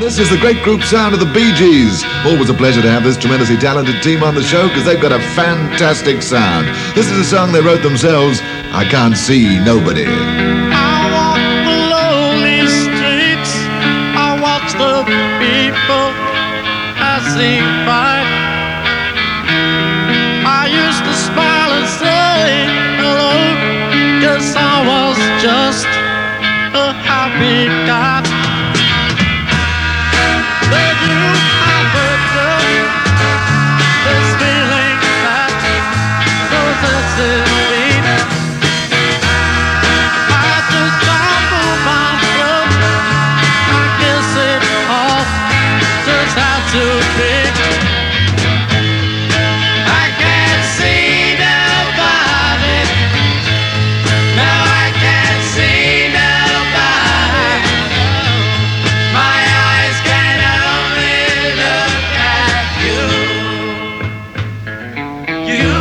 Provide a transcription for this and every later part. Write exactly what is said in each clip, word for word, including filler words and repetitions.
This is the great group sound of the Bee Gees. Always a pleasure to have this tremendously talented team on the show because they've got a fantastic sound. This is a song they wrote themselves, I Can't See Nobody. I walk the lonely streets, I watch the people passing by. I used to smile and say hello, cause I was just a happy guy. Then you offered this feeling that possesses me. I just found for myself, I guess it all just had to be. I can't see nobody, no I can't see nobody. My eyes can only look at you. You.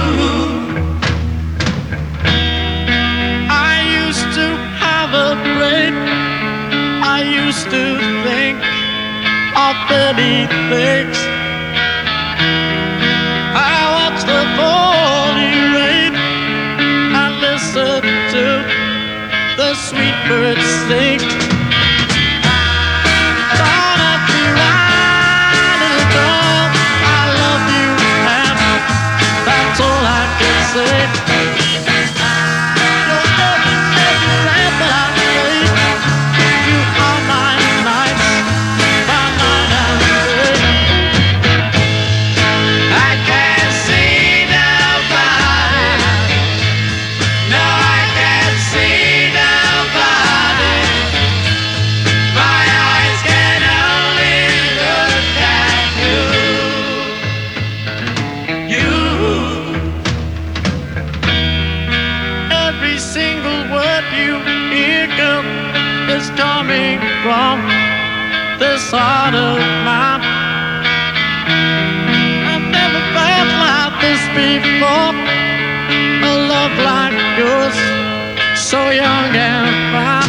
I used to have a brain, I used to think of many things. I watched the falling rain and listened to the sweet birds sing. Thought of you, right, little girl, I love you, and that's all I can say. You're every, every breath that I take. You are my nights, my night and day. I can't see nobody, no I can't see nobody. My eyes can only look at you. You. Every single word you hear, girl, is coming from this heart of mine. I've never felt like this before, a love like yours, so young and fine.